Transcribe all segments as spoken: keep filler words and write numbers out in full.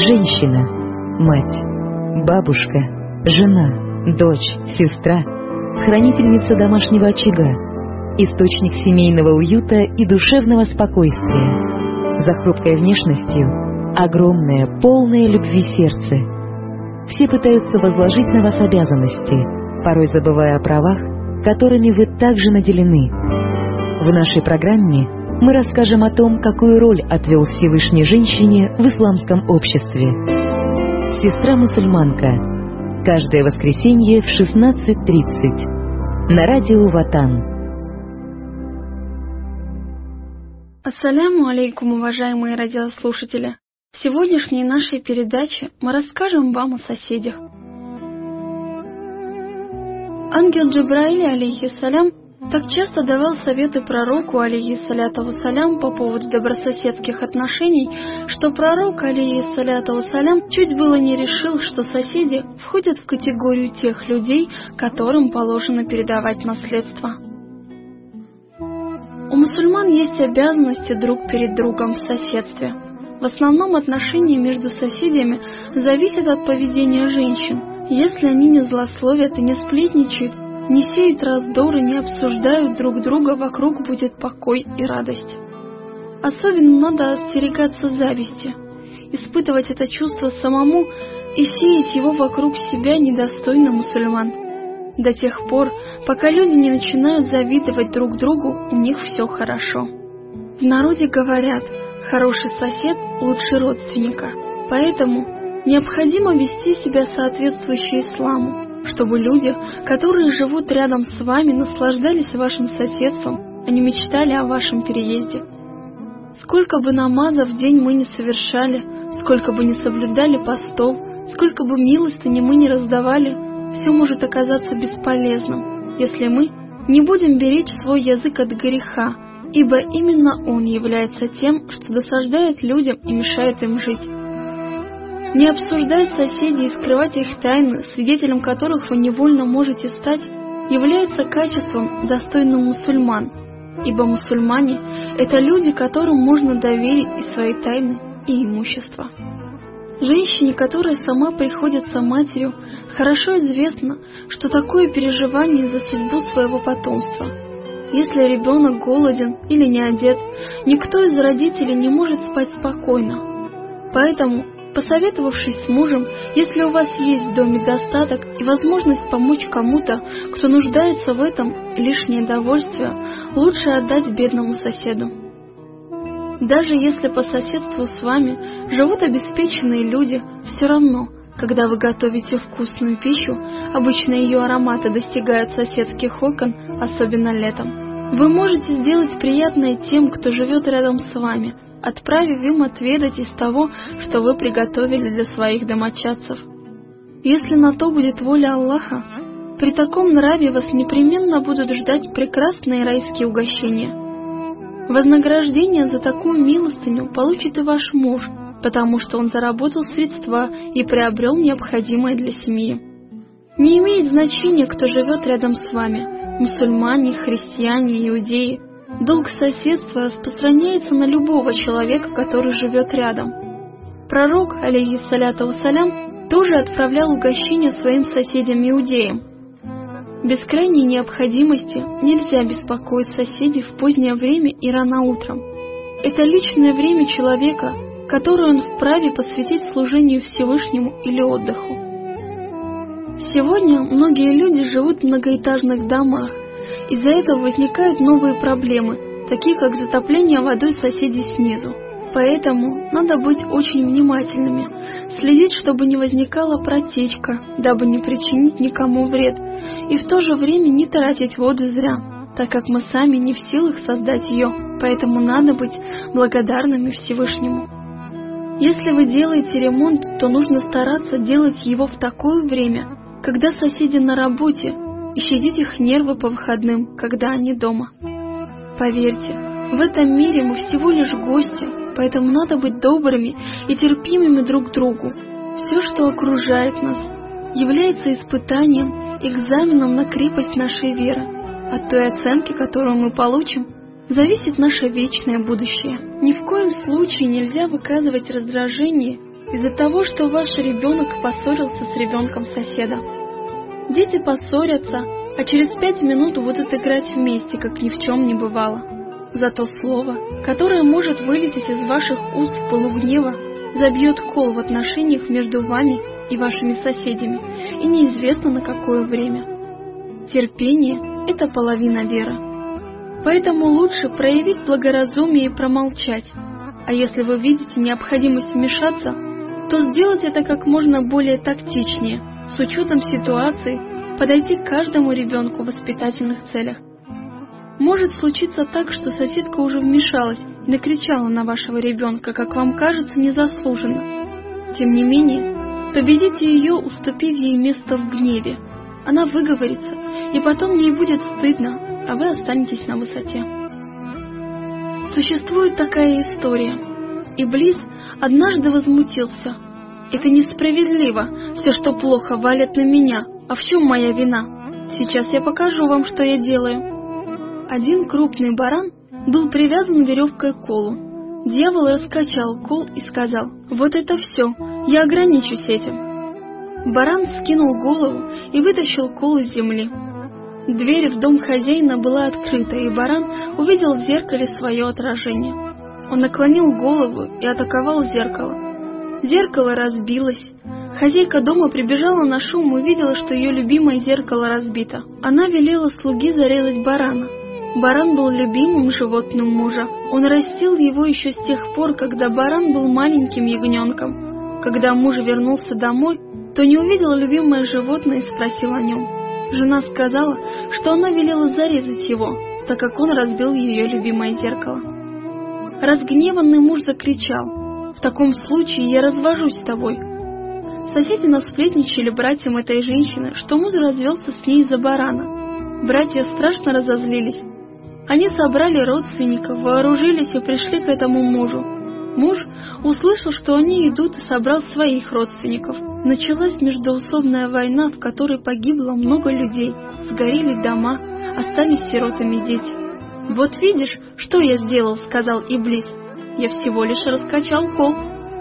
Женщина, мать, бабушка, жена, дочь, сестра, хранительница домашнего очага, источник семейного уюта и душевного спокойствия. За хрупкой внешностью огромное, полное любви сердце. Все пытаются возложить на вас обязанности, порой забывая о правах, которыми вы также наделены. В нашей программе мы расскажем о том, какую роль отвел Всевышний женщине в исламском обществе. Сестра-мусульманка. Каждое воскресенье в шестнадцать тридцать. На радио Ватан. Ассаляму алейкум, уважаемые радиослушатели! В сегодняшней нашей передаче мы расскажем вам о соседях. Ангел Джибраиль, алейхиссалям, так часто давал советы пророку, алейхиссаляту вассалям, по поводу добрососедских отношений, что пророк, алейхиссаляту вассалям, чуть было не решил, что соседи входят в категорию тех людей, которым положено передавать наследство. У мусульман есть обязанности друг перед другом в соседстве. В основном отношения между соседями зависят от поведения женщин. Если они не злословят и не сплетничают, не сеют раздоры, не обсуждают друг друга, вокруг будет покой и радость. Особенно надо остерегаться зависти, испытывать это чувство самому и сеять его вокруг себя недостойно мусульман. До тех пор, пока люди не начинают завидовать друг другу, у них все хорошо. В народе говорят: хороший сосед лучше родственника, поэтому необходимо вести себя соответствующе исламу, чтобы люди, которые живут рядом с вами, наслаждались вашим соседством, а не мечтали о вашем переезде. Сколько бы намазов в день мы не совершали, сколько бы не соблюдали постов, сколько бы милостыни мы не раздавали, все может оказаться бесполезным, если мы не будем беречь свой язык от греха, ибо именно он является тем, что досаждает людям и мешает им жить. Не обсуждать соседей и скрывать их тайны, свидетелем которых вы невольно можете стать, является качеством, достойным мусульман, ибо мусульмане – это люди, которым можно доверить и свои тайны, и имущество. Женщине, которая сама приходится матерью, хорошо известно, что такое переживание за судьбу своего потомства. Если ребенок голоден или не одет, никто из родителей не может спать спокойно. Поэтому, посоветовавшись с мужем, если у вас есть в доме достаток и возможность помочь кому-то, кто нуждается в этом, лишнее довольствие лучше отдать бедному соседу. Даже если по соседству с вами живут обеспеченные люди, все равно, когда вы готовите вкусную пищу, обычно ее ароматы достигают соседских окон, особенно летом. Вы можете сделать приятное тем, кто живет рядом с вами, отправив им отведать из того, что вы приготовили для своих домочадцев. Если на то будет воля Аллаха, при таком нраве вас непременно будут ждать прекрасные райские угощения. Вознаграждение за такую милостыню получит и ваш муж, потому что он заработал средства и приобрел необходимое для семьи. Не имеет значения, кто живет рядом с вами – мусульмане, христиане, иудеи. Долг соседства распространяется на любого человека, который живет рядом. Пророк, алейхиссаляту вассалям, тоже отправлял угощения своим соседям-иудеям. Без крайней необходимости нельзя беспокоить соседей в позднее время и рано утром. Это личное время человека, которое он вправе посвятить служению Всевышнему или отдыху. Сегодня многие люди живут в многоэтажных домах. Из-за этого возникают новые проблемы, такие как затопление водой соседей снизу. Поэтому надо быть очень внимательными, следить, чтобы не возникала протечка, дабы не причинить никому вред, и в то же время не тратить воду зря, так как мы сами не в силах создать ее, поэтому надо быть благодарными Всевышнему. Если вы делаете ремонт, то нужно стараться делать его в такое время, когда соседи на работе, и щадить их нервы по выходным, когда они дома. Поверьте, в этом мире мы всего лишь гости, поэтому надо быть добрыми и терпимыми друг к другу. Все, что окружает нас, является испытанием, экзаменом на крепость нашей веры. От той оценки, которую мы получим, зависит наше вечное будущее. Ни в коем случае нельзя выказывать раздражение из-за того, что ваш ребенок поссорился с ребенком соседа. Дети поссорятся, а через пять минут будут играть вместе, как ни в чем не бывало. Зато слово, которое может вылететь из ваших уст в полугнева, забьет кол в отношениях между вами и вашими соседями, и неизвестно на какое время. Терпение – это половина веры. Поэтому лучше проявить благоразумие и промолчать, а если вы видите необходимость вмешаться, то сделать это как можно более тактичнее, с учетом ситуации, подойти к каждому ребенку в воспитательных целях. Может случиться так, что соседка уже вмешалась и накричала на вашего ребенка, как вам кажется, незаслуженно. Тем не менее, победите ее, уступив ей место в гневе. Она выговорится, и потом ей будет стыдно, а вы останетесь на высоте. Существует такая история. Иблис однажды возмутился. «Это несправедливо, все, что плохо, валят на меня, а в чем моя вина? Сейчас я покажу вам, что я делаю». Один крупный баран был привязан веревкой к колу. Дьявол раскачал кол и сказал: «Вот это все, я ограничусь этим». Баран скинул голову и вытащил кол из земли. Дверь в дом хозяина была открыта, и баран увидел в зеркале свое отражение. Он наклонил голову и атаковал зеркало. Зеркало разбилось. Хозяйка дома прибежала на шум и увидела, что ее любимое зеркало разбито. Она велела слуге зарезать барана. Баран был любимым животным мужа. Он растил его еще с тех пор, когда баран был маленьким ягненком. Когда муж вернулся домой, то не увидел любимое животное и спросил о нем. Жена сказала, что она велела зарезать его, так как он разбил ее любимое зеркало. Разгневанный муж закричал: «В таком случае я развожусь с тобой». Соседи насплетничали братьям этой женщины, что муж развелся с ней из-за барана. Братья страшно разозлились. Они собрали родственников, вооружились и пришли к этому мужу. Муж услышал, что они идут, и собрал своих родственников. Началась междоусобная война, в которой погибло много людей, сгорели дома, остались сиротами дети. «Вот видишь, что я сделал», — сказал Иблис. «Я всего лишь раскачал кол».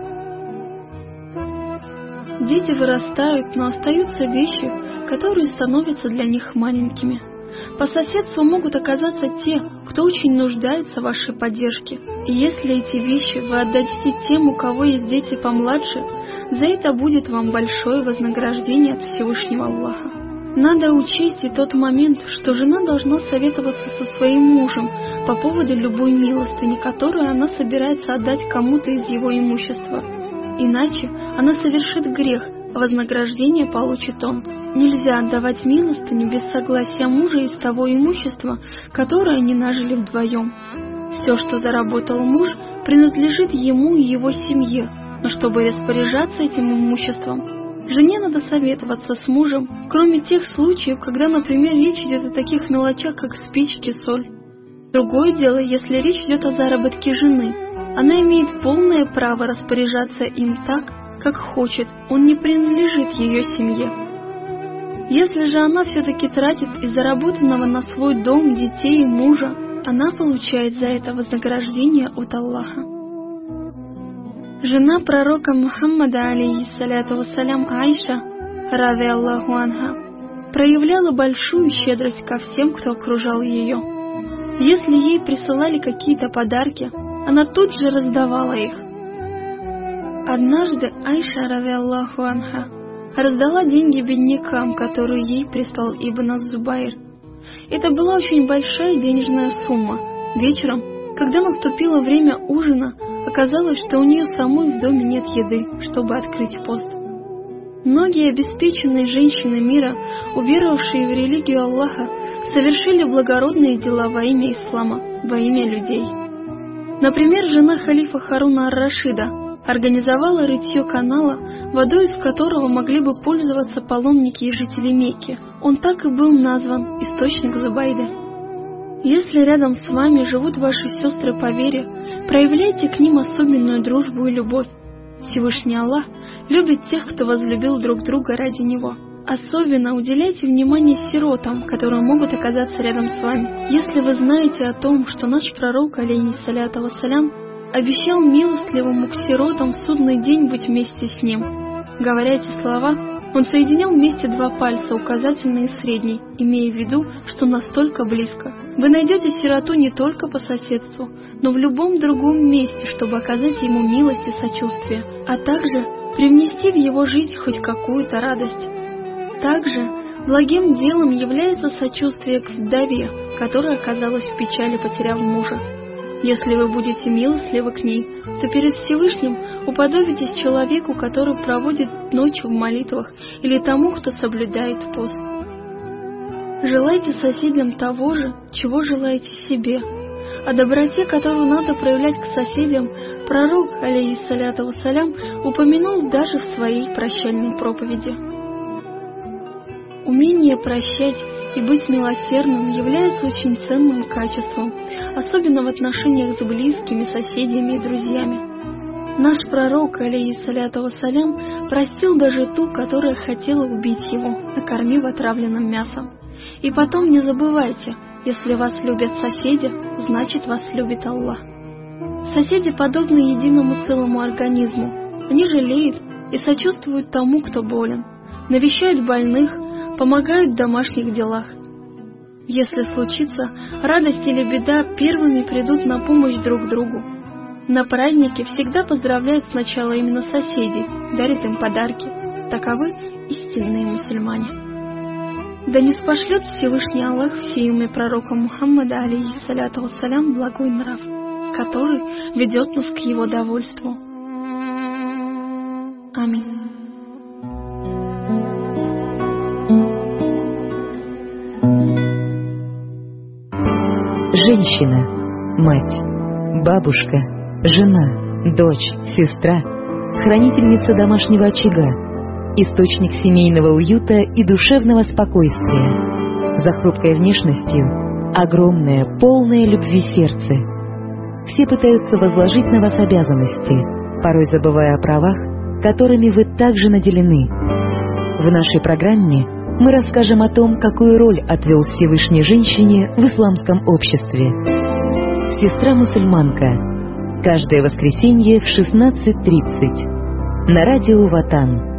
Дети вырастают, но остаются вещи, которые становятся для них маленькими. По соседству могут оказаться те, кто очень нуждается в вашей поддержке. И если эти вещи вы отдадите тем, у кого есть дети помладше, за это будет вам большое вознаграждение от Всевышнего Аллаха. Надо учесть и тот момент, что жена должна советоваться со своим мужем по поводу любой милостыни, которую она собирается отдать кому-то из его имущества. Иначе она совершит грех, а вознаграждение получит он. Нельзя отдавать милостыню без согласия мужа из того имущества, которое они нажили вдвоем. Все, что заработал муж, принадлежит ему и его семье, но чтобы распоряжаться этим имуществом, жене надо советоваться с мужем, кроме тех случаев, когда, например, речь идет о таких мелочах, как спички, соль. Другое дело, если речь идет о заработке жены. Она имеет полное право распоряжаться им так, как хочет, он не принадлежит ее семье. Если же она все-таки тратит из заработанного на свой дом, детей и мужа, она получает за это вознаграждение от Аллаха. Жена пророка Мухаммада, алейхиссаляту вассалям, Аиша, ради Аллаху анха, проявляла большую щедрость ко всем, кто окружал ее. Если ей присылали какие-то подарки, она тут же раздавала их. Однажды Аиша, ради Аллаху анха, раздала деньги беднякам, которые ей прислал Ибн ас-Зубайр. Это была очень большая денежная сумма. Вечером, когда наступило время ужина, оказалось, что у нее самой в доме нет еды, чтобы открыть пост. Многие обеспеченные женщины мира, уверовавшие в религию Аллаха, совершили благородные дела во имя ислама, во имя людей. Например, жена халифа Харуна ар-Рашида организовала рытье канала, водой из которого могли бы пользоваться паломники и жители Мекки. Он так и был назван «Источник Зубайды». Если рядом с вами живут ваши сестры по вере, проявляйте к ним особенную дружбу и любовь. Всевышний Аллах любит тех, кто возлюбил друг друга ради Него. Особенно уделяйте внимание сиротам, которые могут оказаться рядом с вами. Если вы знаете о том, что наш пророк, алейхиссаляту вассалям, обещал милостливому к сиротам в судный день быть вместе с ним. Говоря эти слова, он соединял вместе два пальца, указательный и средний, имея в виду, что настолько близко. Вы найдете сироту не только по соседству, но в любом другом месте, чтобы оказать ему милость и сочувствие, а также привнести в его жизнь хоть какую-то радость. Также благим делом является сочувствие к вдове, которая оказалась в печали, потеряв мужа. Если вы будете милостливы к ней, то перед Всевышним уподобитесь человеку, который проводит ночь в молитвах, или тому, кто соблюдает пост. Желайте соседям того же, чего желаете себе. О доброте, которую надо проявлять к соседям, пророк, алейхиссаляту вассалям, упомянул даже в своей прощальной проповеди. Умение прощать и быть милосердным является очень ценным качеством, особенно в отношениях с близкими, соседями и друзьями. Наш пророк, алейхиссаляту вассалям, простил даже ту, которая хотела убить его, накормив отравленным мясом. И потом не забывайте, если вас любят соседи, значит вас любит Аллах. Соседи подобны единому целому организму. Они жалеют и сочувствуют тому, кто болен, навещают больных, помогают в домашних делах. Если случится радость или беда, первыми придут на помощь друг другу. На празднике всегда поздравляют сначала именно соседей, дарят им подарки. Таковы истинные мусульмане. Да не спошлет Всевышний Аллах в имя пророка Мухаммада, алейхиссаляту вассалям, благой нрав, который ведет нас к его довольству. Аминь. Женщина, мать, бабушка, жена, дочь, сестра, хранительница домашнего очага, источник семейного уюта и душевного спокойствия. За хрупкой внешностью огромное, полное любви сердце. Все пытаются возложить на вас обязанности, порой забывая о правах, которыми вы также наделены. В нашей программе мы расскажем о том, какую роль отвел Всевышний женщине в исламском обществе. Сестра-мусульманка. Каждое воскресенье в шестнадцать тридцать. На радио Ватан.